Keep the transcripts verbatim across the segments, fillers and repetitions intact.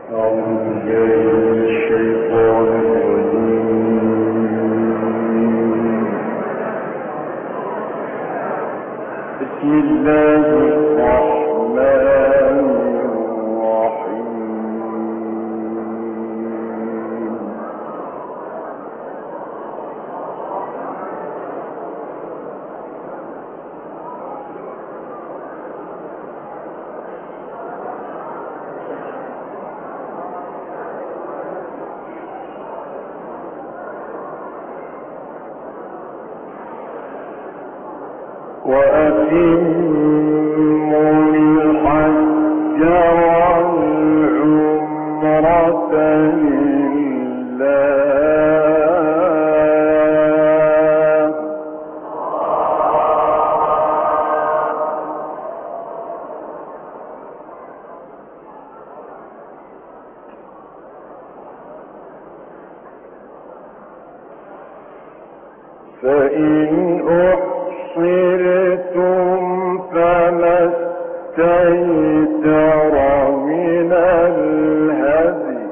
فإن أحصرتم فما استيسر من الهدي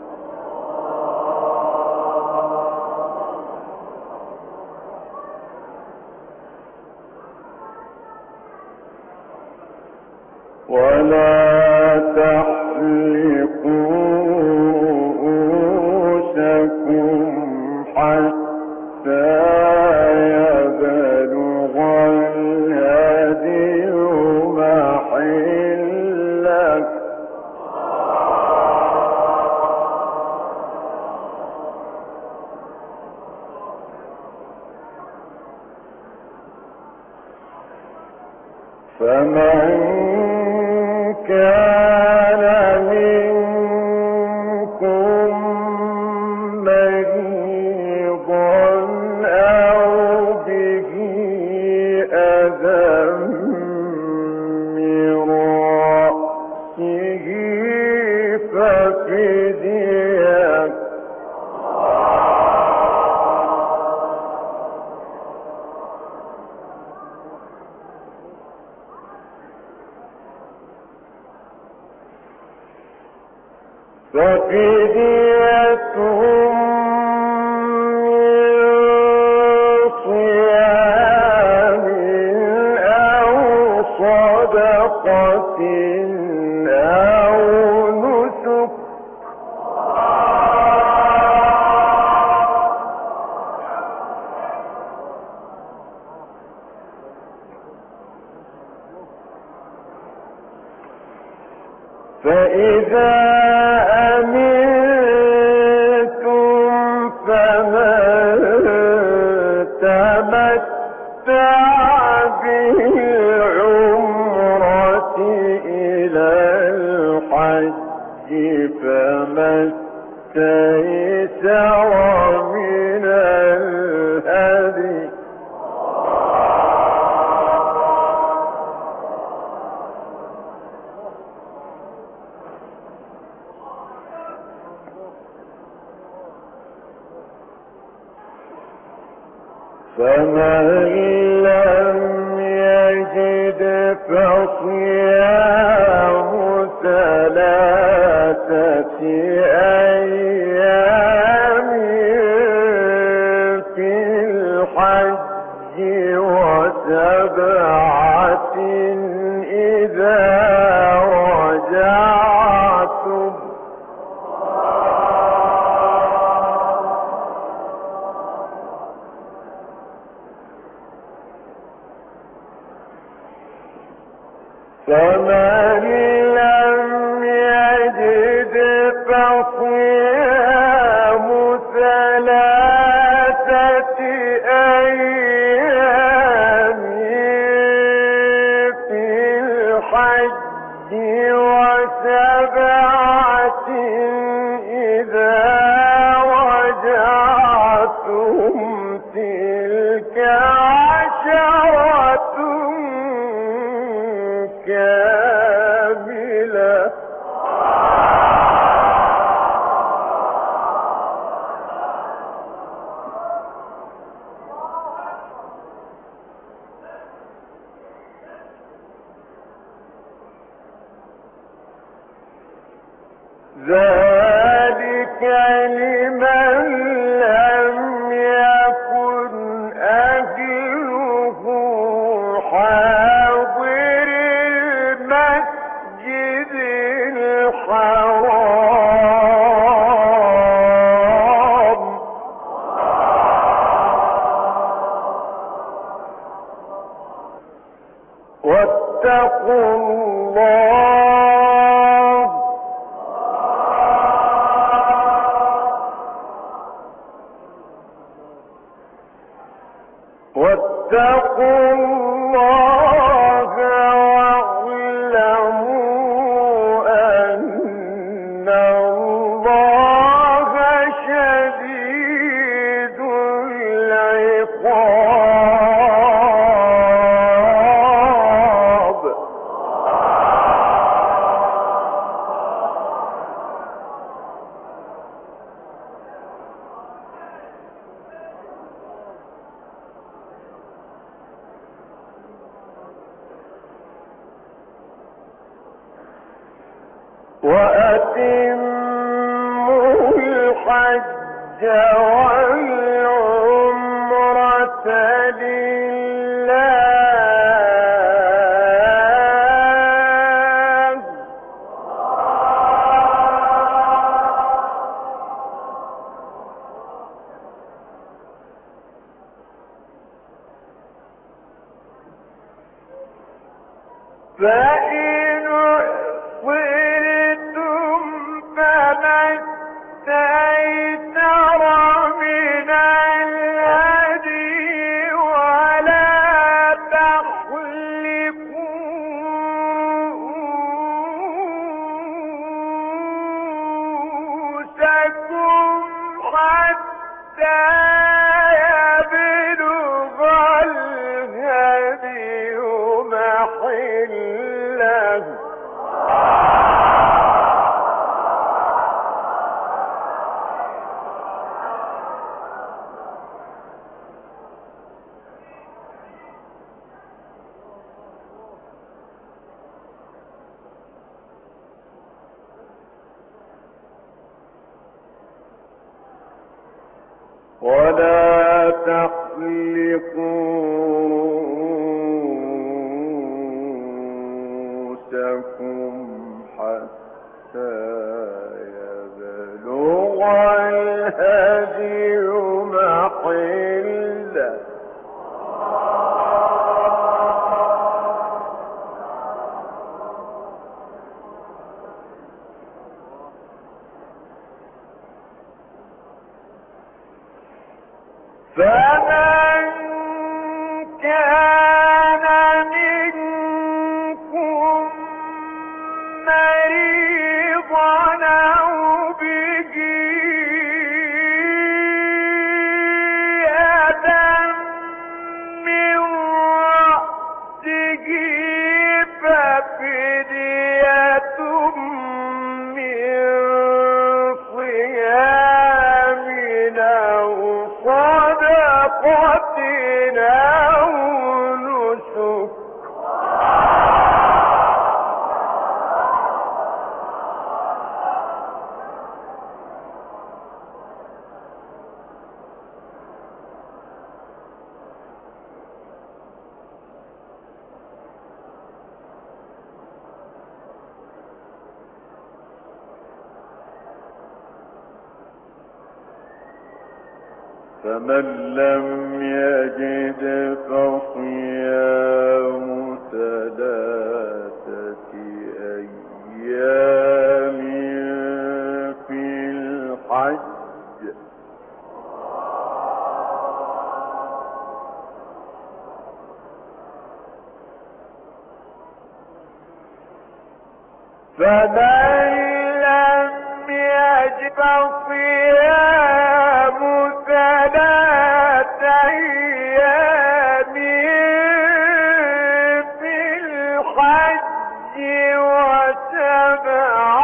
ولا تحلقوا رؤوسكم حتى يبلغ الهدي محله فمن كان منكم مريضا أو به أذى من رأسه ففدية ففدية من صيام أو صدقة أو نسك فإذا أمنتم فمن تمتع بالعمرة إلى الحج فما استيسر من الهدي فمن لم يجد فصيام ثلاثة أيام في الحج وسبعة إذا رجعتم فمن لم يجد فصيام ثلاثة أيام في الحج وسبعة إذا رجعتم تلك عشرة كاملة ذلك لمن لم يكن أهله حاضر المسجد الحرام واتقوا الله واتقوا الله واعلموا أن الله شديد العقاب. وأتموا الحج والعمرة لله فإن أحصرتم فما استيسر من الهدي ولا تحلقوا رؤوسكم حتى يبلغ الهدي محله ولا تحلقوا رؤوسكم حتى يبلغ الهدي محله فمن كان منكم مريضا أو به أذى من رأسه ففدية من صيام أو صدقة أو نسك فمن لم يجد فصيام ثلاثة أيام في الحج فمن لم يجد فصيام ثلاثة أيام في الحج وسبعة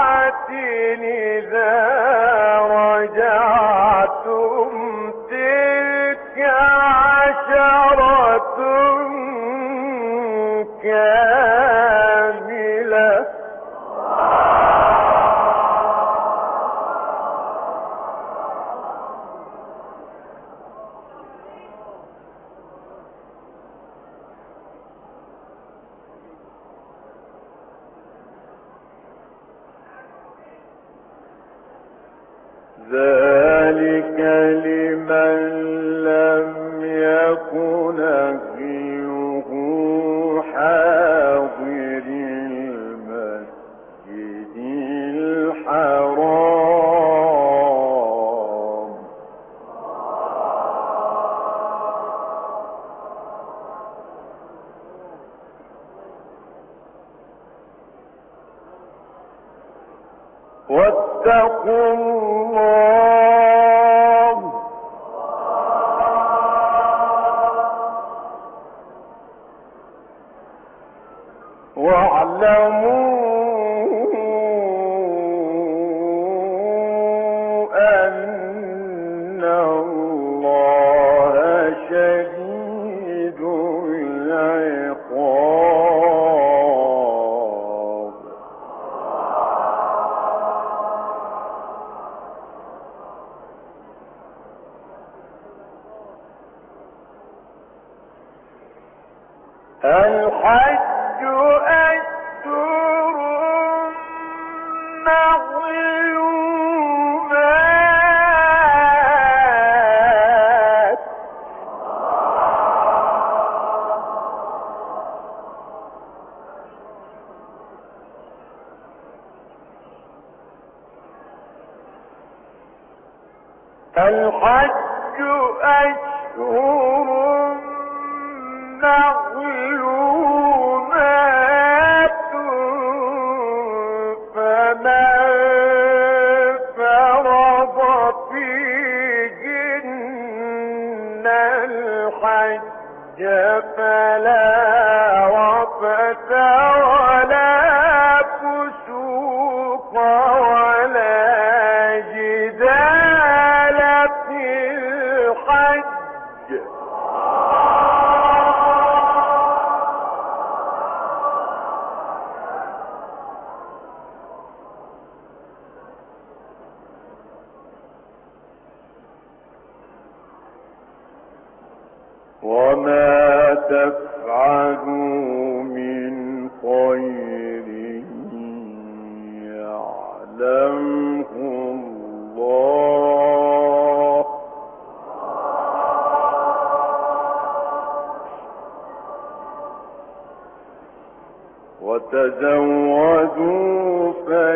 ذلك لمن لم يكن أهله حاضر المسجد الحرام واتقوا الله واعلموا أن الله شديد العقاب الحج أشهر معلومات الحج أشهر معلومات فمن فرض فيهن الحج فلا رفث ولا فسوق ولا جدال في الحج وما تفعلوا من خير يعلمه الله وتزودوا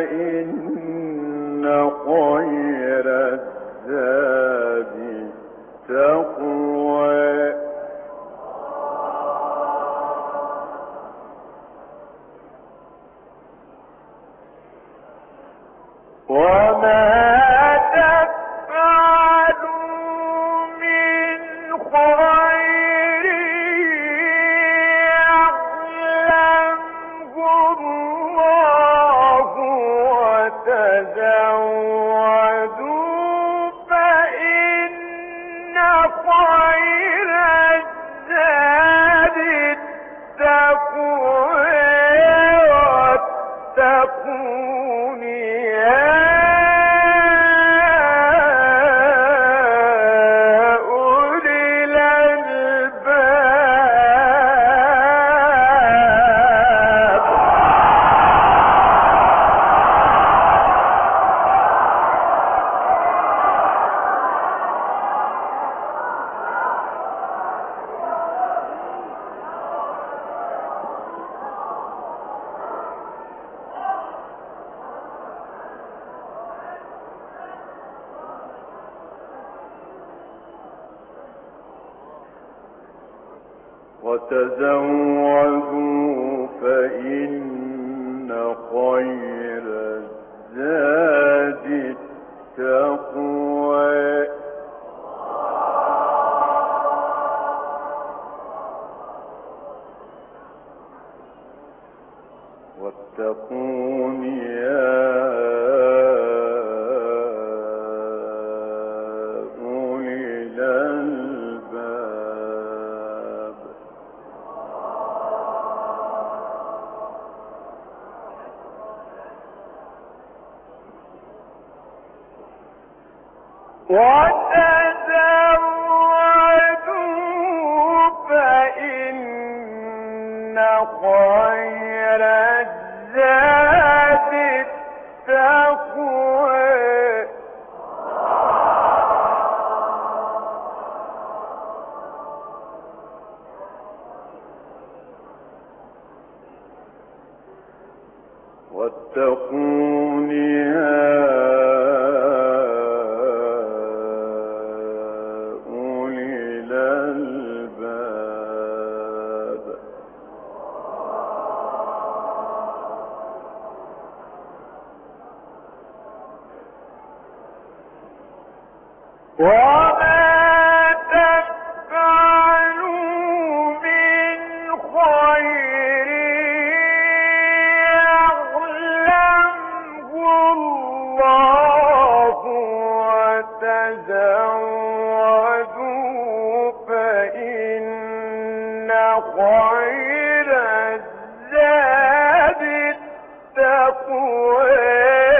فإن خير الزاد التقوى وما تفعلوا من خير يعلمه الله وتزودوا فإن خير الزاد التقوى واتقون يا وتزودوا فإن خير الزاد التقوى واتقون يا أولي الألباب وتزودوا فإن خير الزاد التقوى وما تفعلوا من خير يعلمه الله وتزودوا فإن خير الزاد التقوى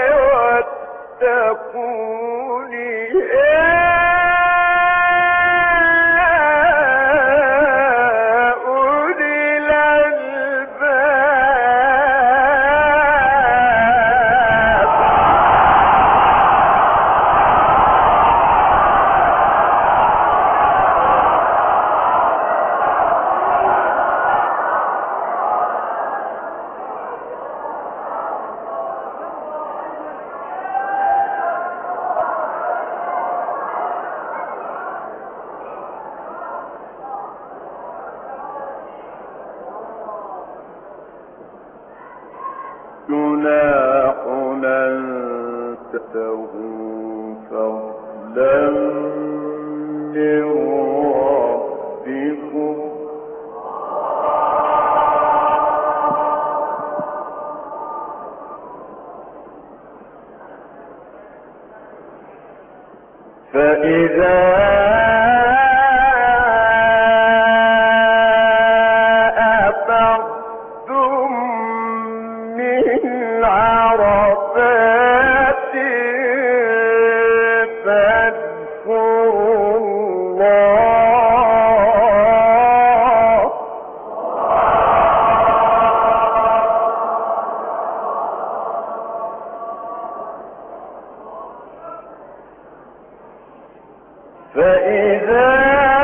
واتقون يا أولي الألباب. جناح أن تبتغوا فضلا من ربكم فإذا أفضتم من عرفات فاذكروا الله فإذا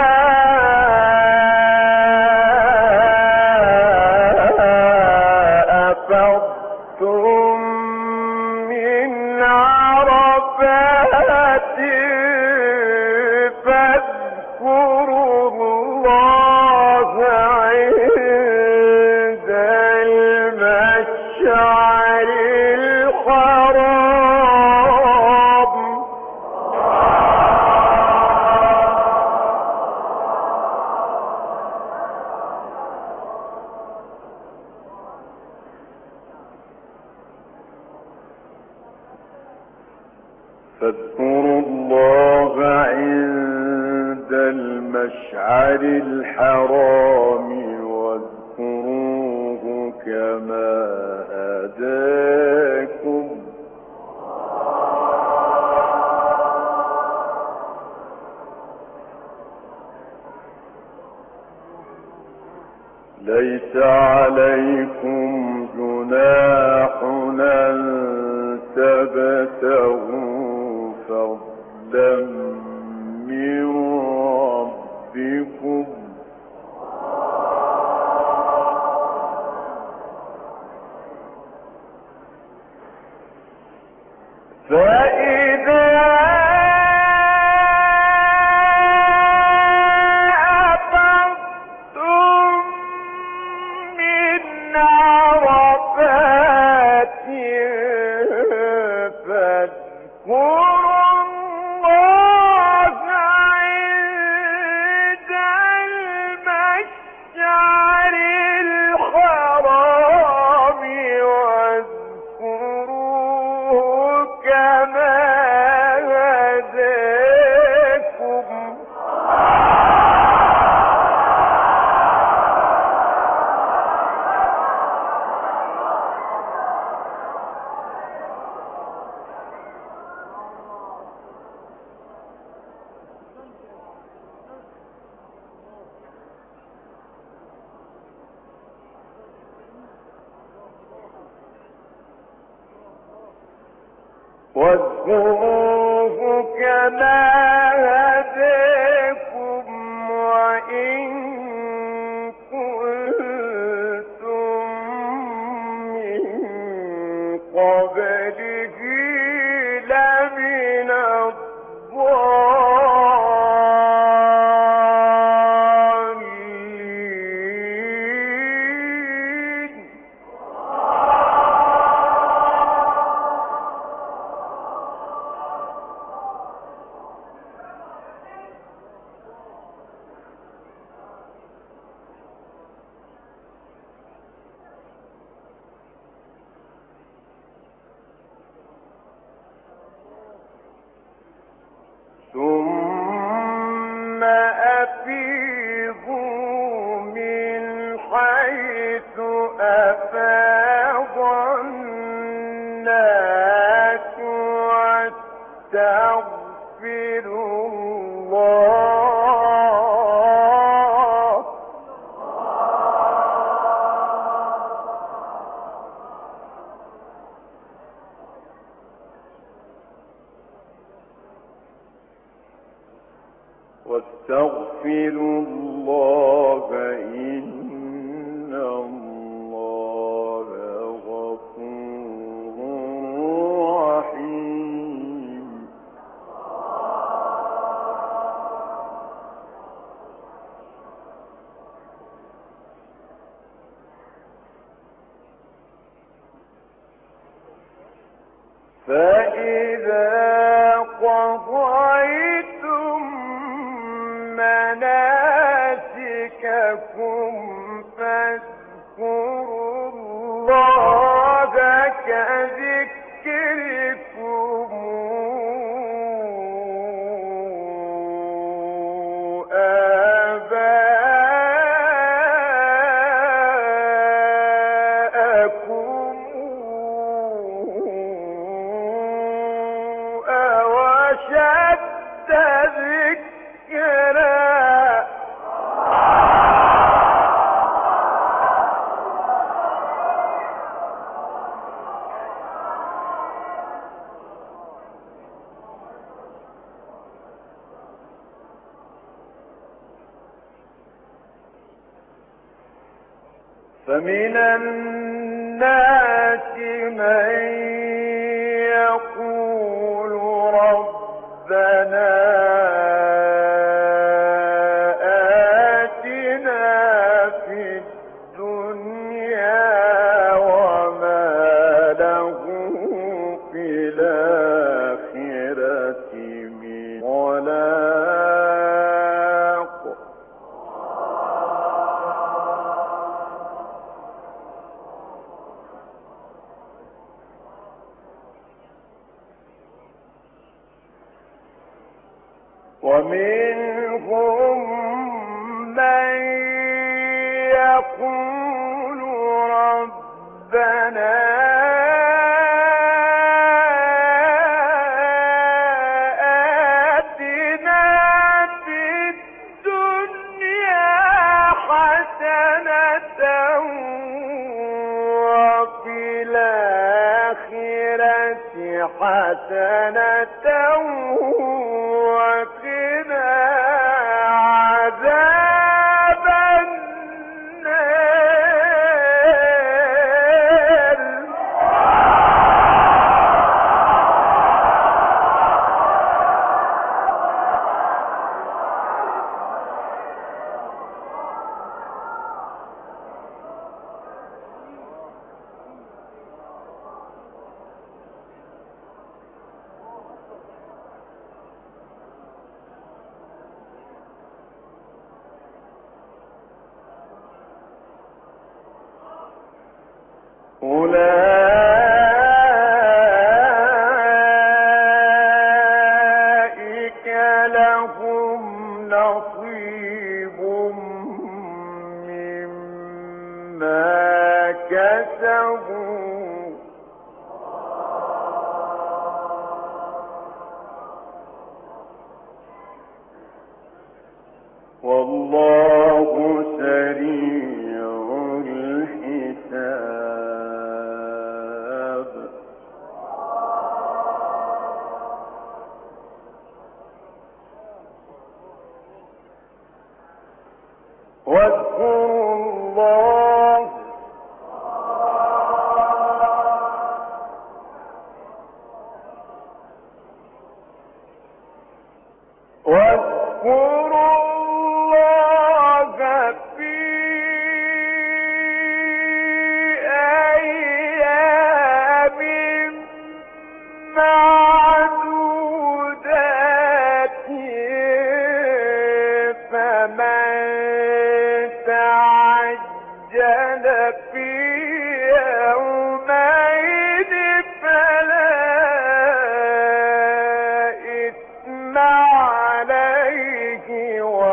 أفضتم من عرفات فاذكروا الله عند المشعر الحرام فاذكروا الله عند المشعر الحرام واذكروه كما هداكم ليس عليكم جناح أن تبتغوا فضلا من ربكم فإذا أفضتم من عرفات فاذكروا الله عند المشعر الحرام واذكروه كما هداكم واذكروه كما هداكم وإن كنتم من قبله لمن الضالين واستغفروا الله إن الله غفور رحيم. فإذا قضيتم مناسككم فاذكروا الله كذكركم آباءكم أو أشد ذكرا. فمن الناس من يقول ربنا آتنا في الدنيا وما له في الآخرة من خلاق. ومنهم من يقول ربنا آتنا في الدنيا حسنة وفي الآخرة حسنة وقنا عذاب النار. أولئك لهم نصيب مما كسبوا والله سريع الحساب. واذكروا الله واذكروا الله في أيام معدودات فمن تعجل في يومين فلا إثم عليه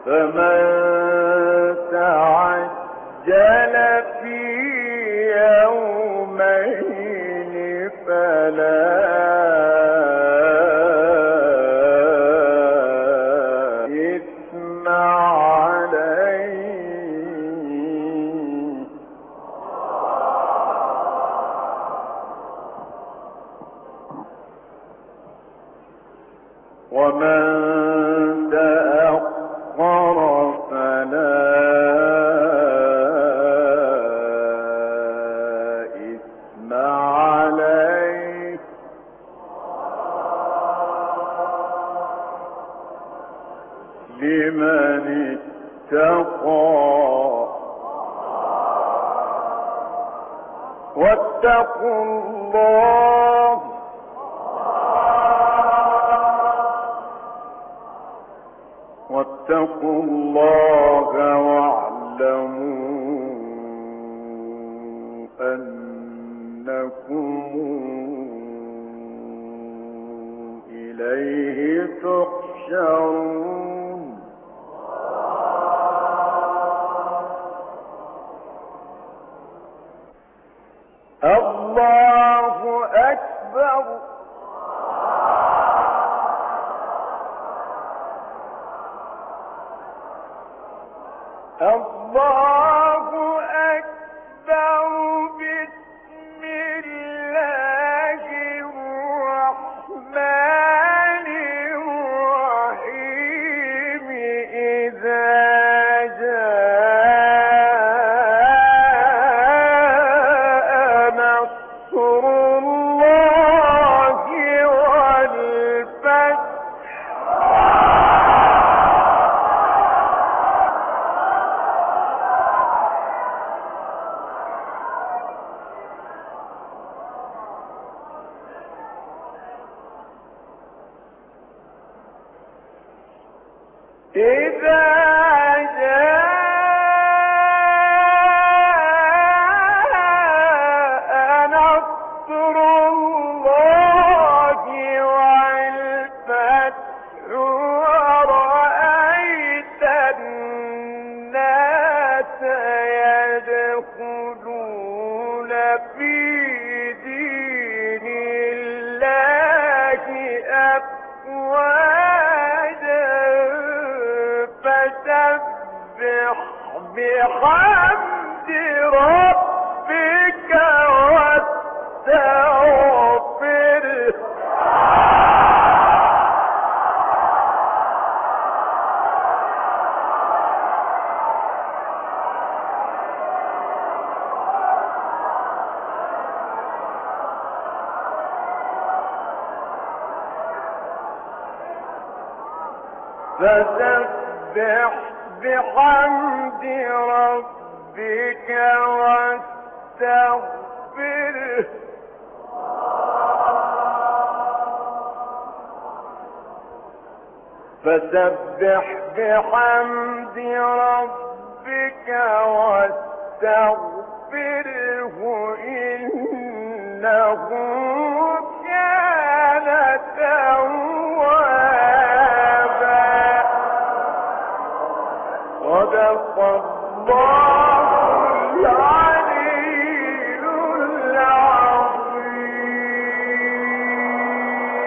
فمن تعجل في يومين فلا إثم عليه ومن تأخر فلا إثم عليه لمن اتقى واتقوا الله واتقوا الله واعلموا أنكم إليه تحشرون الله أكبر الله أكبر بسم الله الرحمن الرحيم إذا جاء نصر الله والفتح إذا جاء نصر الله والفتح ورأيت الناس يدخلون في دين الله أفواجا فسبح بحمد ربك واستغفره فسبح بحمد ربك واستغفره فسبح بحمد ربك واستغفره إنه كان توابا صدق الله العظيم.